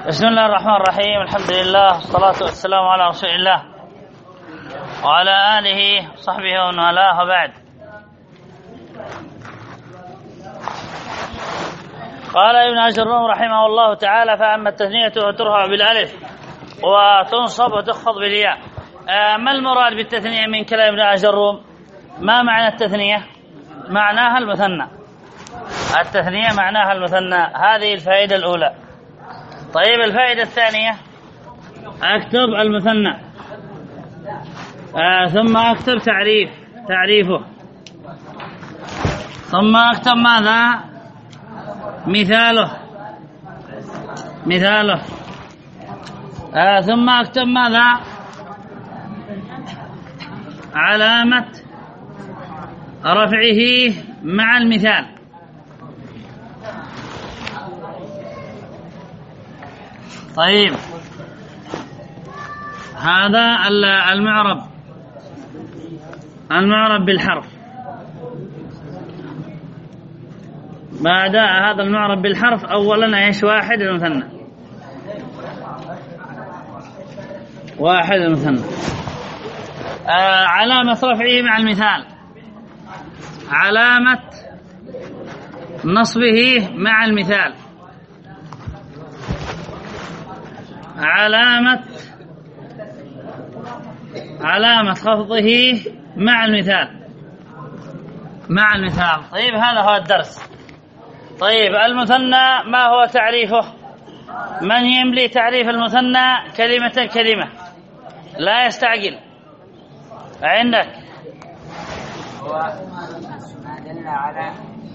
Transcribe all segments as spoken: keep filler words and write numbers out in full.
بسم الله الرحمن الرحيم. الحمد لله والصلاة والسلام على رسول الله وعلى آله وصحبه ومن والاه، وبعد. قال ابن أجرم رحمه الله تعالى: فأما التثنية فترفع بالألف وتنصب وتخفض بالياء. ما المراد بالتثنية من كلام ابن أجرم؟ ما معنى التثنية؟ معناها المثنى. التثنية معناها المثنى. هذه الفائدة الأولى. طيب، الفائدة الثانية: أكتب المثنى آه ثم أكتب تعريف تعريفه ثم أكتب ماذا؟ مثاله مثاله آه ثم أكتب ماذا؟ علامة رفعه مع المثال. طيب، هذا المعرب المعرب بالحرف. بعد هذا المعرب بالحرف أولا ايش؟ واحد المثنى واحد المثنى آه علامة رفعه مع المثال، علامة نصبه مع المثال، علامة علامة خفضه مع المثال مع المثال. طيب، هذا هو الدرس. طيب، المثنى ما هو تعريفه؟ من يملي تعريف المثنى كلمة كلمة؟ لا يستعجل. عندك هو ما دل على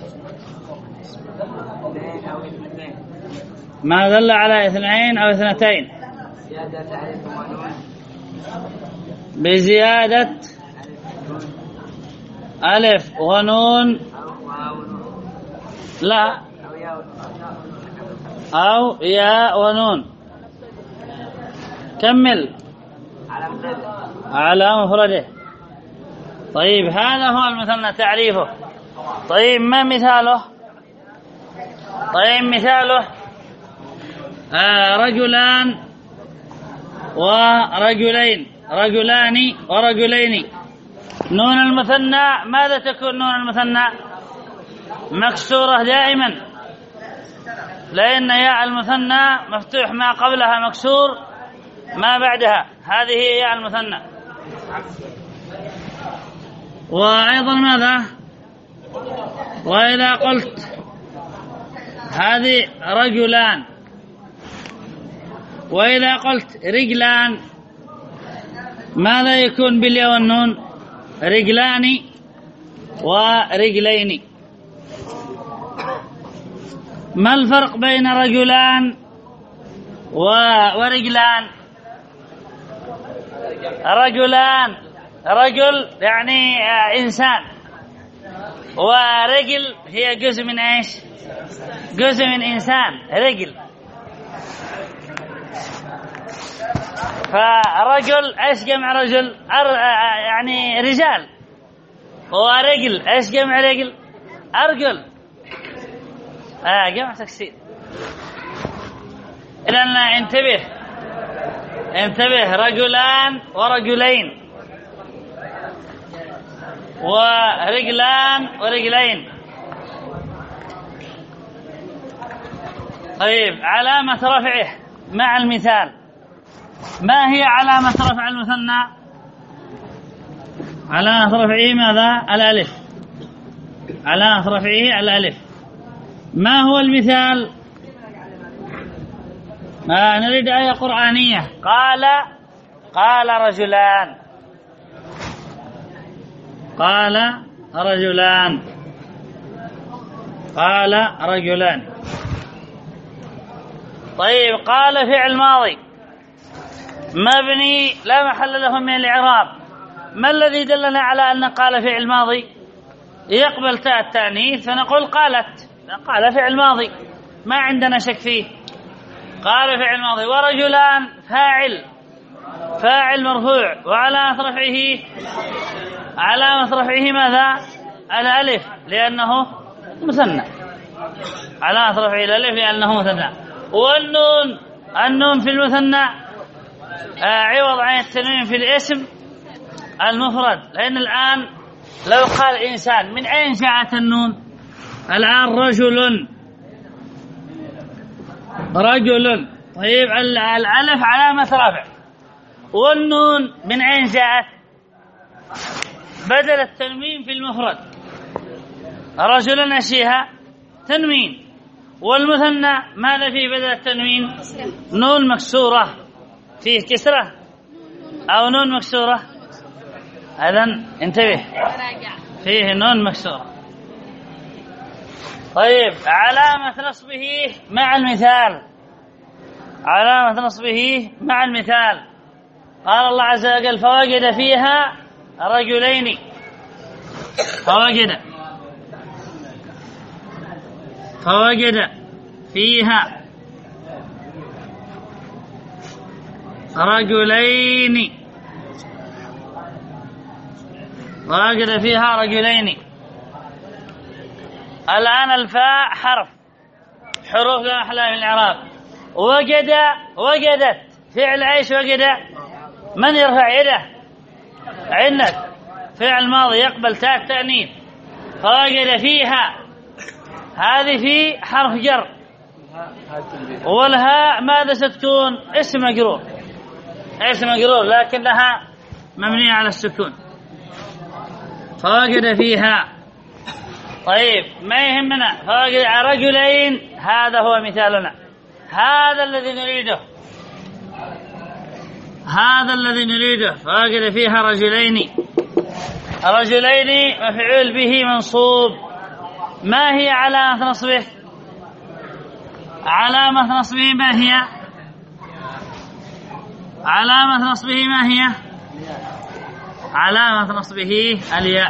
اثنين أو اثنتين ما دل على اثنين أو اثنتين زيادة ألف ونون بزيادة ألف ونون لا أو ياء ونون. كمل. على مفرده. طيب، هذا هو المثنى تعريفه. طيب، ما مثاله؟ طيب، مثاله آه رجلان ورجلين، رجلان ورجلين. نون المثنى ماذا تكون؟ نون المثنى مكسورة دائما، لأن ياء المثنى مفتوح ما قبلها مكسور ما بعدها. هذه هي ياء المثنى. وأيضا ماذا؟ وإذا قلت هذه رجلان، وإذا قلت رجلان ماذا يكون بالياء والنون؟ رجلان ورجلين. ما الفرق بين رجلان ورجلان؟ رجلان رجل يعني إنسان، ورجل هي جزء من إيش؟ جزء من إنسان، رجل. فرجل إيش جمع رجل؟ يعني رجال. ورجل إيش جمع رجل؟ أرجل. آه جمع تكسير. إذن انتبه انتبه رجلان ورجلين ورجلان ورجلين. طيب، علامة رفعه مع المثال. ما هي علامة رفع المثنى؟ علامة رفعه ماذا؟ الألف. علامة رفعه الألف. ما هو المثال؟ ما نريد آية قرآنية. قال قال رجلان قال رجلان قال رجلان. طيب، قال فعل ماضي مبني لا محل له من الإعراب. ما الذي دلنا على أن قال فعل ماضي؟ يقبل تاء التأنيث فنقول قالت. قال فعل ماضي ما عندنا شك فيه. قال فعل ماضي. ورجلان فاعل فاعل مرفوع، وعلامة رفعه علامة رفعه ماذا؟ الألف، لأنه مثنى. علامة رفعه الألف لأنه مثنى. والنون النون في المثنى عوض عن التنوين في الاسم المفرد، لأن الآن لو قال إنسان من أين جاءت النون؟ الآن رجل رجل، طيب الألف علامة رفع، والنون من أين جاءت؟ بدل التنوين في المفرد. رجل أشيها تنوين، والمثنى ماذا فيه بدل التنوين؟ نون مكسورة، فيه كسرة أو نون مكسورة؟ إذن انتبه، فيه نون مكسورة. طيب علامة نصبه مع المثال، علامة نصبه مع المثال قال الله عز وجل فوجد فيها رجلين، فوجد فوجد فيها رجلين، ووجد فيها رجلين. الآن الفاء حرف حروف لا محل من الإعراب. وجد وجدت فعل عيش وجد، من يرفع يده؟ عندك فعل ماضي يقبل تاء التأنيث. فوجد فيها هذه في حرف جر، والهاء ماذا ستكون؟ اسم مجرور، اسم مجرور لكنها مبنية على السكون. فوجد فيها، طيب ما يهمنا، فوجد رجلين، هذا هو مثالنا، هذا الذي نريده، هذا الذي نريده. فوجد فيها رجلين، رجلين مفعول به منصوب. ما هي علامة نصبه؟ علامة نصبه ما هي؟ علامة نصبه ما هي؟ علامة نصبه الياء،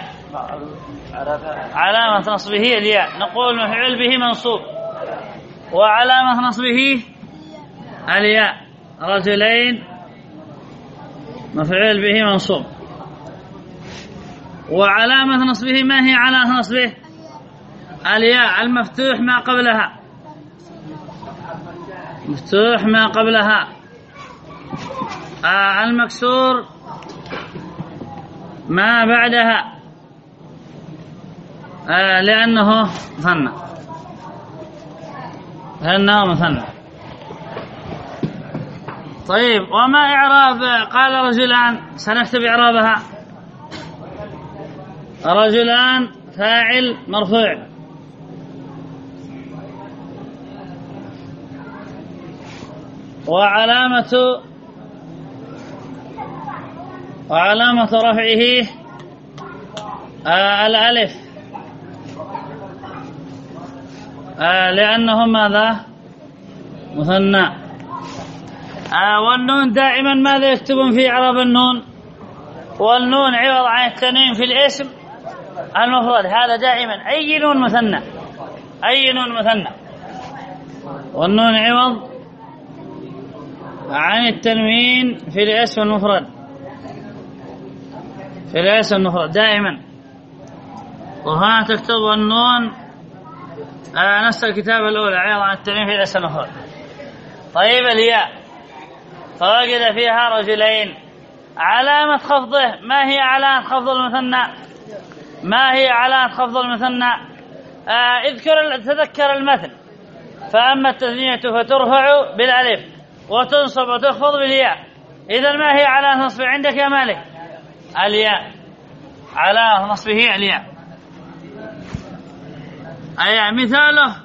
علامة نصبه الياء. نقول مفعول به منصوب وعلامة نصبه الياء. رجلين مفعول به منصوب، وعلامة نصبه ما هي علامة نصبه؟ الياء المفتوح ما قبلها، مفتوح ما قبلها. آه المكسور ما بعدها، آه لأنه مثنى، لأنه مثنى. طيب وما إعراب قال رجلان؟ سنكتب إعرابها. رجلان فاعل مرفوع، وعلامة وعلامة رفعه آه الألف، آه لأنه ماذا؟ مثنى. آه والنون دائما ماذا يكتبون في إعراب النون؟ والنون عوض عن التنوين في الاسم المفرد، هذا دائما أي نون مثنى، أي نون مثنى، والنون عوض عن التنوين في الاسم المفرد، في الاسم المفرد دائما. وهنا تكتب النون آه نفس الكتابة الأولى عوض عن التنوين في الاسم المفرد. طيب الياء فوجد فيها رجلين، علامة خفضه ما هي؟ علامة خفض المثنى ما هي؟ علامة خفض المثنى آه اذكر تذكر المثل، فأما التثنية فترفع بالألف وتنصب وتخفض بالياء. إذا ما هي علامة نصبه عندك يا مالك؟ الياء، علامة نصبه الياء. أي مثاله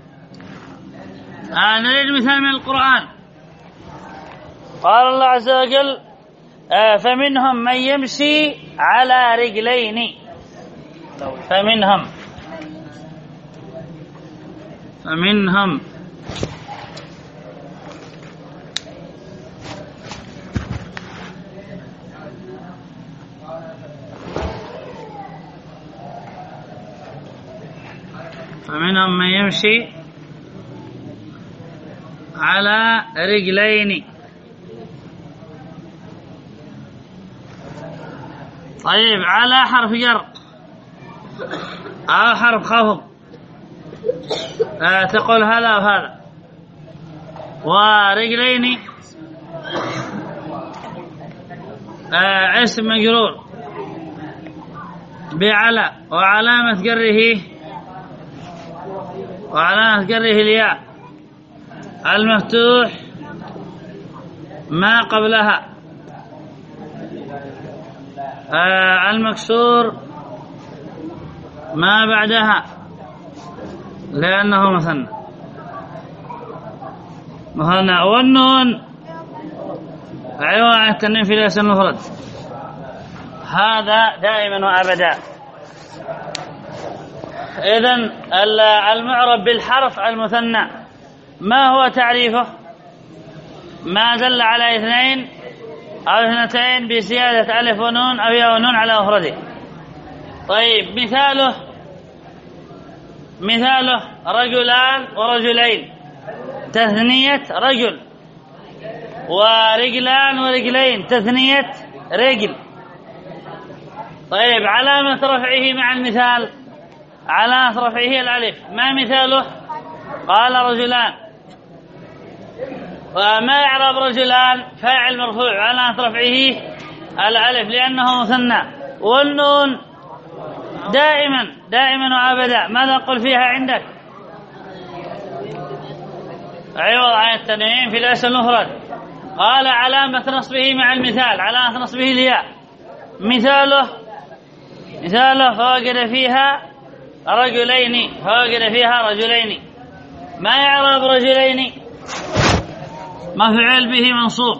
آه نريد مثال من القرآن. قال الله عز وجل آه فمنهم من يمشي على رجلين، فمنهم فمنهم فمنهم من يمشي على رجلين. طيب على حرف جر أو حرف خفض، آه تقول هذا وهذا. ورجلين آه اسم مجرور بعلى وعلامة جره وعلامة جره الياء المفتوح ما قبلها آه المكسور ما بعدها لأنه مثنى مثنى والنون عوض عن التنوين في الاسم المفرد هذا دائما وأبدا. إذن المعرب بالحرف المثنى ما هو تعريفه؟ ما دل على اثنين أو اثنتين بزيادة ألف ونون أو ياء ونون على مفرده. طيب مثاله مثاله رجلان ورجلين تثنية رجل، ورجلان ورجلين تثنية رجل. طيب علامة رفعه مع المثال علامة رفعه الألف، ما مثاله؟ قال رجلان، وما يعرب رجلان فاعل مرفوع علامة رفعه الألف لأنه مثنى. والنون دائما دائما وأبدا ماذا نقول فيها عندك؟ عوض عن التنوين في الاسم المفرد. قال علامة نصبه مع المثال علامة نصبه الياء، مثاله مثاله فوجد فيها رجلين فوجد فيها رجلين. ما يعرب رجلين؟ مفعول به منصوب،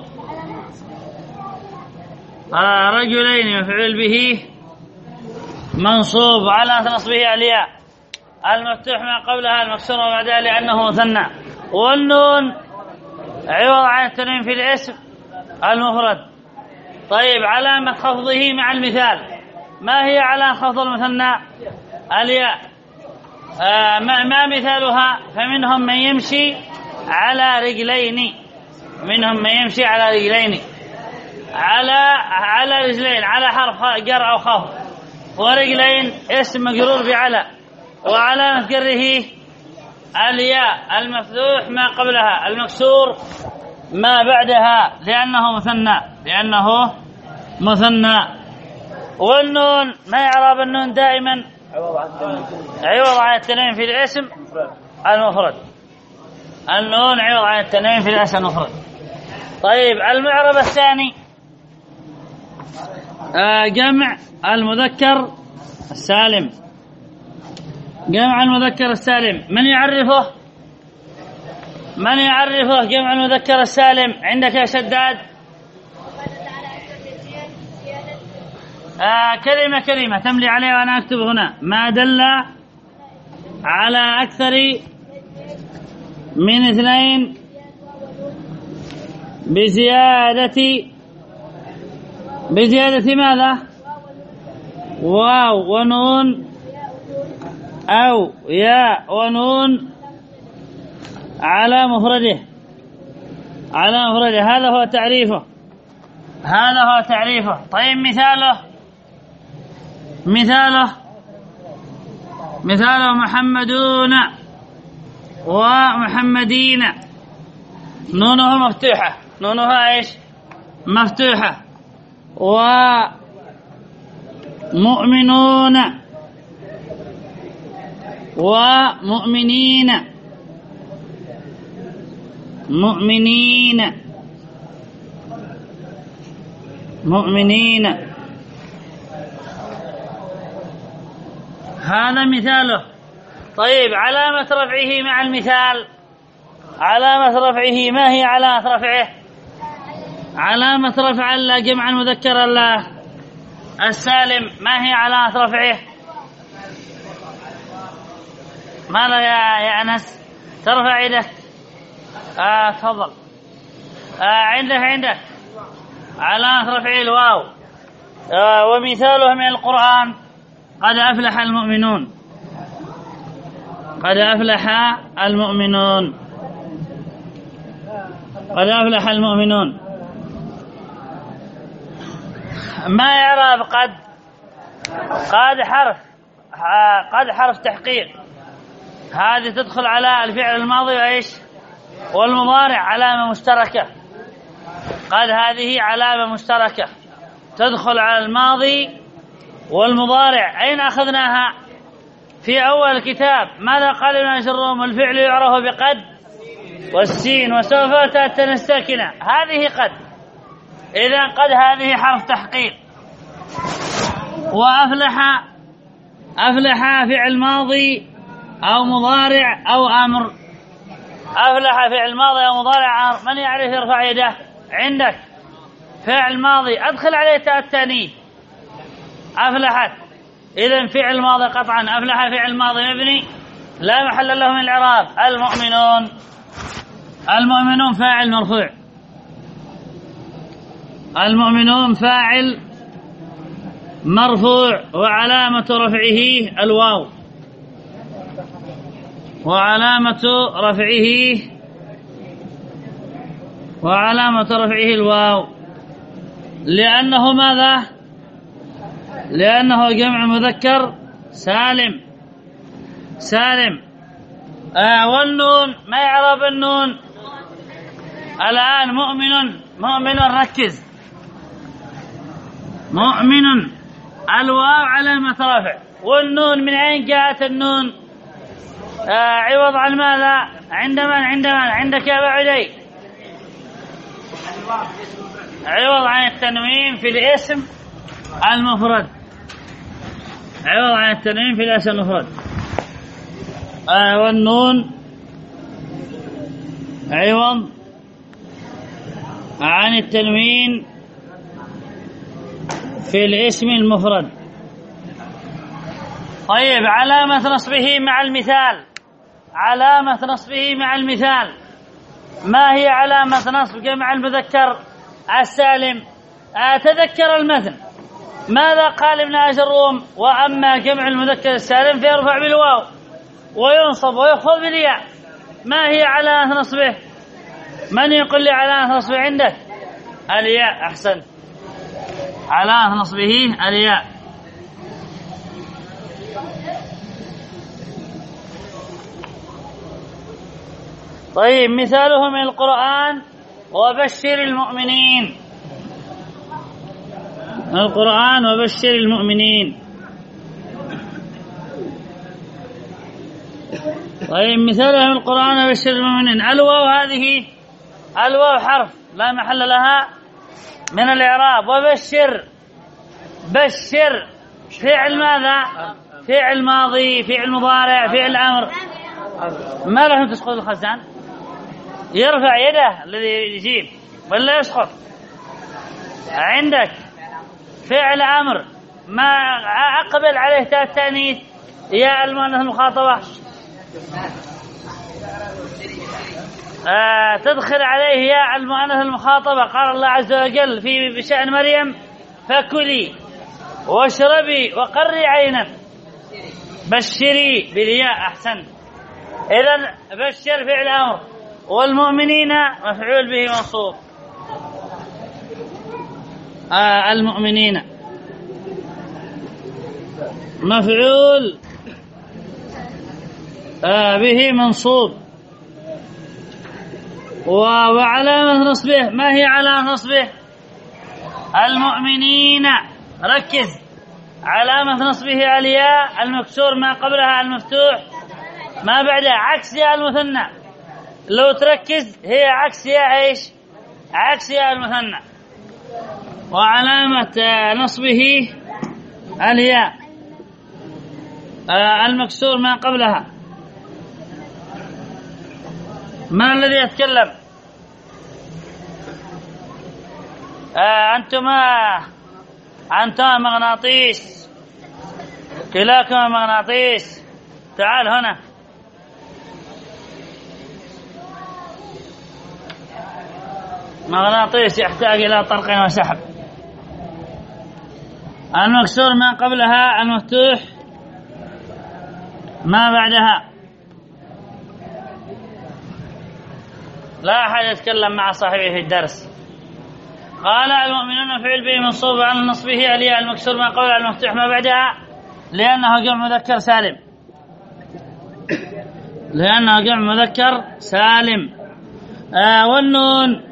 آه رجلين مفعول به منصوب على نصبه الياء المفتوح ما قبلها المكسور وبعدها لأنه مثنى. والنون عوض عن التنوين في الاسم المفرد. طيب علامة خفضه مع المثال، ما هي علامة خفض المثنى؟ الياء. آه ما, ما مثالها؟ فمنهم من يمشي على رجلين، منهم من يمشي على رجلين، على على رجلين على حرف جر أو خفض، ورجلين اسم مجرور بعلى وعلامة جره الياء المفتوح ما قبلها المكسور ما بعدها لأنه مثنى لأنه مثنى. والنون ما يعرب النون دائما؟ عوض عن التنوين في الاسم المفرد. النون عوض عن التنوين في الاسم المفرد. طيب المعرب الثاني آه جمع المذكر السالم. جمع المذكر السالم من يعرفه؟ من يعرفه جمع المذكر السالم عندك يا شداد؟ آه كلمة كلمة تملي عليها وأنا أكتب هنا. ما دل على أكثر من اثنين بزيادة بزيادة ماذا؟ واو ونون أو ياء ونون على مفرده على مفرده هذا هو تعريفه هذا هو تعريفه. طيب مثاله مثاله مثاله محمدون ومحمدين، نونها مفتوحة نونها ايش؟ مفتوحة. ومؤمنون ومؤمنين مؤمنين مؤمنين هذا مثاله. طيب علامة رفعه مع المثال علامة رفعه ما هي علامة رفعه؟ علامة رفع الله جمع المذكر الله السالم ما هي علامة رفعه؟ ماذا يا يا أنس؟ ترفع يدك. آه تفضل. آه عندك عندك علامة رفعه الواو. آه ومثاله من القرآن قد أفلح المؤمنون قد أفلح المؤمنون قد أفلح المؤمنون. ما يعرف قد؟ قد حرف قد حرف تحقيق، هذه تدخل على الفعل الماضي وإيش والمضارع علامة مشتركة. قد هذه علامة مشتركة تدخل على الماضي والمضارع. أين أخذناها؟ في أول الكتاب ماذا قال ابن أجروم؟ الفعل يعرف بقد والسين وسوف تأتي الساكنة. هذه قد، إذا قد هذه حرف تحقيق. وأفلح، أفلح فعل ماضي أو مضارع أو أمر. أفلح فعل ماضي أو مضارع أمر. من يعرف يرفع يده؟ عندك فعل ماضي أدخل عليه تاء التانيث. أفلحت، إذن فعل ماضي قطعا. أفلح فعل ماضي مبني لا محل له من الإعراب. المؤمنون، المؤمنون فاعل مرفوع. المؤمنون فاعل مرفوع وعلامة رفعه الواو، وعلامة رفعه وعلامة رفعه الواو لأنه ماذا؟ لأنه جمع مذكر سالم. سالم. آه والنون ما يعرب النون الآن؟ مؤمن، مؤمن ركز. مؤمن الواو علامة رفع، والنون من أين جاءت النون؟ آه عوض عن ماذا؟ عندما عندما عندك يا بعدي عوض عن التنوين في الاسم المفرد. عوض عن التنوين في الاسم المفرد. آه والنون عوض عن التنوين في الاسم المفرد. طيب علامة نصبه مع المثال. علامة نصبه مع المثال ما هي علامة نصب جمع المذكر السالم؟ أتذكر المثل ماذا قال ابن أجروم؟ وأما جمع المذكر السالم فيرفع بالواو وينصب ويخفض بالياء. ما هي علامة نصبه؟ من يقول لي علامة نصبه عندك؟ الياء. أحسن، علامة نصبه الياء. طيب مثاله من القرآن وبشر المؤمنين. القرآن وبشر المؤمنين. طيب مثاله من القرآن وبشر المؤمنين. الواو هذه الواو حرف لا محل لها من الإعراب. وبشر، بشر فعل ماذا؟ فعل ماضي، فعل مضارع، فعل أمر. ما لهم تسقط الخزان؟ يرفع يده الذي يجيب ولا يسقط؟ عندك فعل أمر ما أقبل عليه تاء التأنيث يا المؤنث المخاطبة. آه تدخل عليه يا المؤنث المخاطبة. قال الله عز وجل في بشأن مريم فكلي واشربي وقري عينا. بشري بالياء. أحسن. إذن بشر فعل أمر والمؤمنين مفعول به منصوب. آه المؤمنين مفعول آه به منصوب. وعلامة نصبه ما هي علامة نصبه؟ المؤمنين. ركز، علامة نصبه الياء المكسور ما قبلها المفتوح ما بعدها عكس ياء المثنى. لو تركز هي عكس ياء ايش؟ عكس ياء المثنى. وعلامة نصبه الياء المكسور ما قبلها. ما الذي يتكلم؟ آه أنتما أنتما مغناطيس، كلاكما مغناطيس. تعال هنا. مغناطيس يحتاج إلى طرق وسحب. المكسور ما قبلها المفتوح ما بعدها. لا أحد يتكلم مع صاحبه في الدرس. قال المؤمنون فعل به منصوب على نصبه الياء المكسور ما قبلها المفتوح ما بعدها لأنه جمع مذكر سالم. لأنه جمع مذكر سالم. آه والنون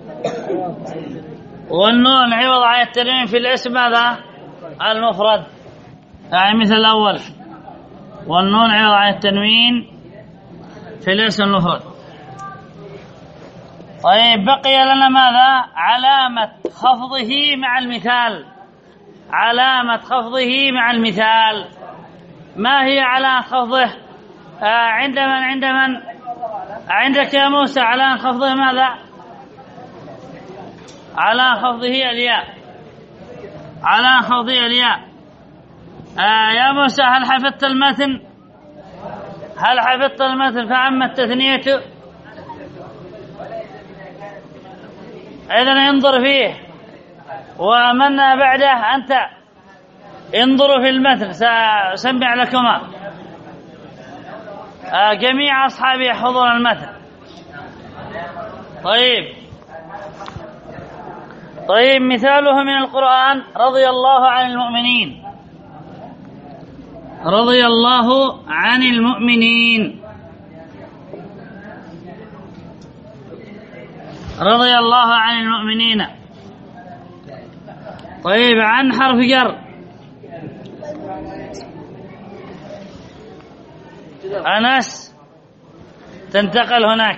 والنون عوض عن التنوين في الاسم هذا المفرد، يعني مثل الأول والنون عوض عن التنوين في الاسم المفرد. طيب بقي لنا ماذا؟ علامة خفضه مع المثال. علامة خفضه مع المثال ما هي علامة خفضه؟ آه عند من عند من عندك يا موسى؟ علامة خفضه ماذا؟ علامة خفضه الياء. علامة خفضه الياء. آه يا موسى هل حفظت المتن؟ هل حفظت المتن فأما التثنية؟ إذن انظر فيه، ومن بعده أنت انظروا في المتن سأسمع لكما. آه جميع أصحابي يحفظون المتن. طيب طيب مثاله من القرآن: رضي الله عن المؤمنين. رضي الله عن المؤمنين. رضي الله عن المؤمنين. طيب عن حرف جر. أنس تنتقل هناك،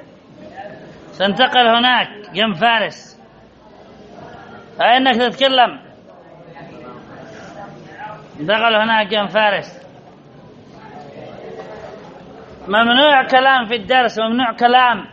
تنتقل هناك جنب فارس. أنك تتكلم انتقل هناك جنب فارس. ممنوع كلام في الدرس، ممنوع كلام.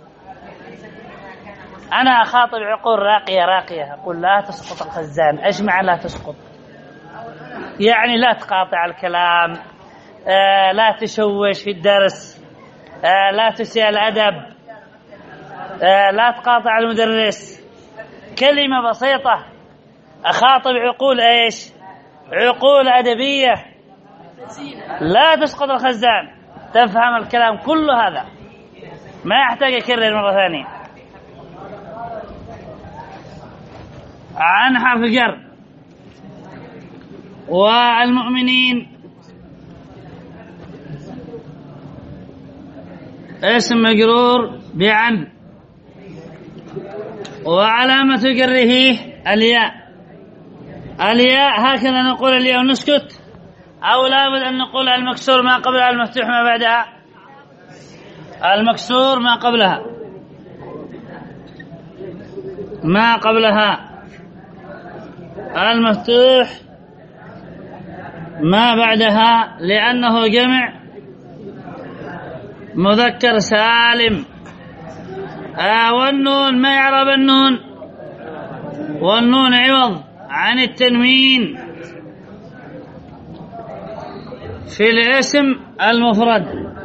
أنا أخاطب عقول راقية راقية أقول لا تسقط الخزان. إيش معنى لا تسقط؟ يعني لا تقاطع الكلام، آه لا تشوش في الدرس، آه لا تسيء الأدب، آه لا تقاطع المدرس. كلمة بسيطة أخاطب عقول إيش؟ عقول أدبية. لا تسقط الخزان، تفهم الكلام كله. هذا ما يحتاج يكرر مرة ثانية. عن حرف جر. والمؤمنين اسم مجرور بعن، وعلامة جره الياء. الياء هكذا نقول الياء ونسكت، أو لابد أن نقول المكسور ما قبلها المفتوح ما بعدها. المكسور ما قبلها ما قبلها المفتوح ما بعدها، لأنه جمع مذكر سالم. آه والنون ما يعرب النون؟ والنون عوض عن التنوين في الاسم المفرد.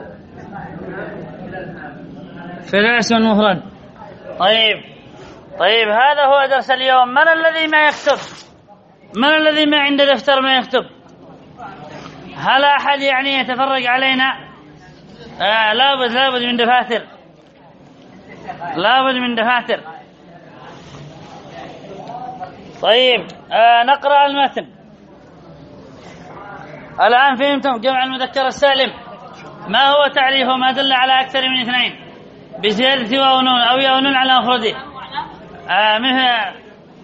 في الاسم المفرد. طيب طيب هذا هو درس اليوم. من الذي ما يكتب؟ من الذي ما عنده دفتر ما يكتب؟ هل أحد يعني يتفرج علينا؟ آه لابد لابد من دفاتر، لابد من دفاتر. طيب آه نقرأ المتن. الآن فهمتم جمع المذكر السالم ما هو تعريفه؟ ما دل على أكثر من اثنين بزيادة واو نون أو ياء نون على مفرده. آه مثل.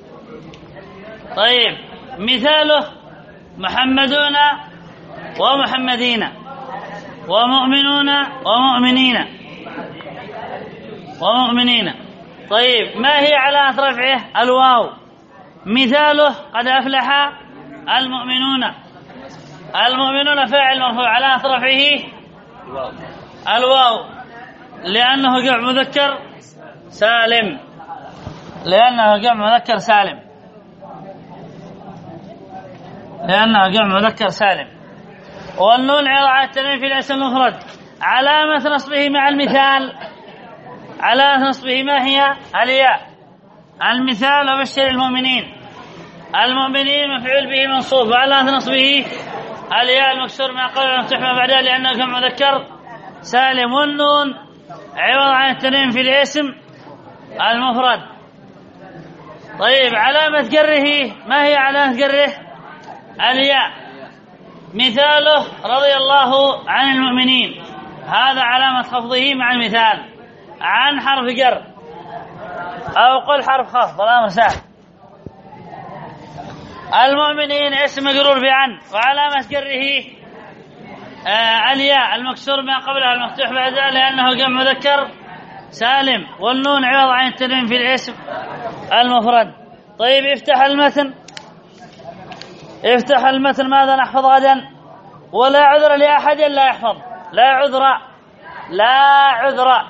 طيب مثاله: محمدون ومحمدين ومؤمنون ومؤمنين ومؤمنين. طيب ما هي علامة رفعه؟ الواو. مثاله: قد أفلح المؤمنون. المؤمنون فاعل مرفوع، علامة رفعه الواو لأنه جمع مذكر سالم. لأنه جمع مذكر سالم. لأنه جمع مذكر سالم. والنون عوض عن التنوين في الاسم المفرد. علامة نصبه مع المثال. علامة نصبه ما هي؟ الياء. المثال: وبشر المؤمنين. المؤمنين مفعول به منصوب، وعلامة نصبه الياء المكسور ما قبل المفتوح ما بعدها لأنه جمع مذكر سالم. والنون عوض عن التنوين في الاسم المفرد. طيب علامة جره ما هي؟ علامة جره الياء. مثاله: رضي الله عن المؤمنين. هذا علامة خفضه مع المثال. عن حرف جر، أو قل حرف خفض، الأمر سهل. المؤمنين اسم مجرور بعن، وعلامة جره آه الياء المكسور ما قبلها المفتوح بعدها لأنه جمع مذكر سالم، والنون عوض عن التنوين في الاسم المفرد. طيب افتح المتن، افتح المتن. ماذا نحفظ غدا؟ ولا عذر لأحد لا يحفظ، لا عذر، لا عذر.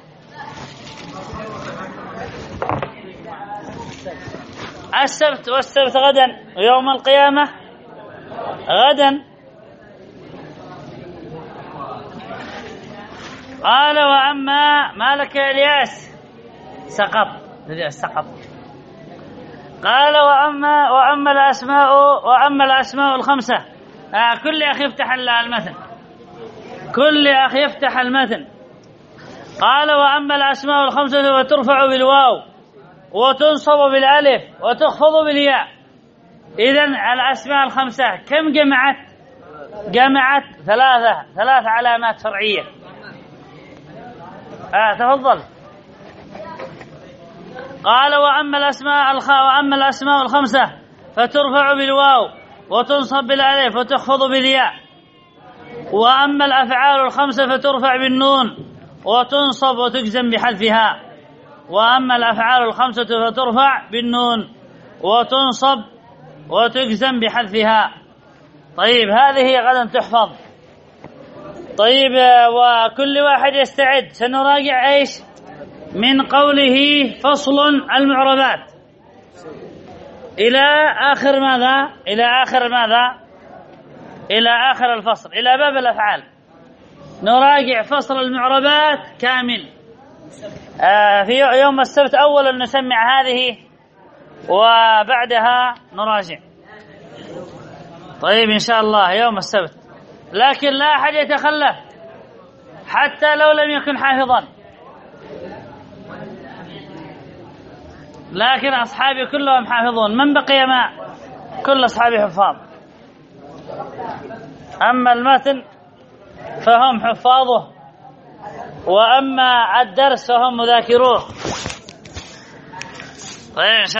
السبت، والسبت غدا، ويوم القيامة غدا. قال وأما مالك يا الياس سقط، سقط. قال وأما وأما الأسماء وأما الأسماء الخمسة. آه كل أخ يفتح المتن، كل أخ يفتح المتن. قال وأما الأسماء الخمسة فترفع بالواو وتنصب بالألف وتخفض بالياء. إذن الأسماء الخمسة كم جمعت؟ جمعت ثلاثة، ثلاث علامات فرعية. آه تفضل. قال وأما الأسماء الخ... وأما الأسماء الخمسة فترفع بالواو وتنصب بالألف وتخفض بالياء. وأما الأفعال الخمسة فترفع بالنون وتنصب وتجزم بحذفها. وأما الأفعال الخمسة فترفع بالنون وتنصب وتجزم بحذفها. طيب هذه غدا تحفظ. طيب وكل واحد يستعد، سنراجع ايش من قوله فصل المعربات إلى آخر ماذا؟ إلى آخر ماذا؟ إلى آخر الفصل، إلى باب الأفعال. نراجع فصل المعربات كامل. آه في يوم السبت أولا نسمع هذه وبعدها نراجع. طيب إن شاء الله يوم السبت، لكن لا أحد يتخلف حتى لو لم يكن حافظا، لكن أصحابي كلهم حافظون. من بقي ما كل أصحابي حفاظ، أما المتن فهم حفاظه، وأما الدرس فهم مذاكروه. طيب